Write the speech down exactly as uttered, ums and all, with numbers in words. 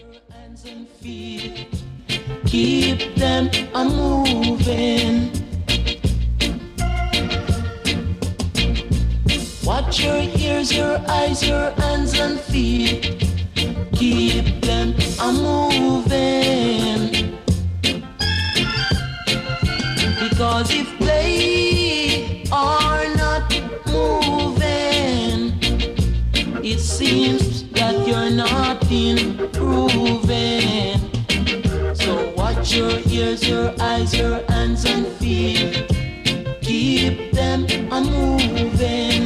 Hands and feet, keep them a moving. Watch your ears, your eyes, your hands and feet, keep them a moving. Because if they are not moving, it seems that you're not improving. So watch your ears, your eyes, your hands and feet, keep them a moving.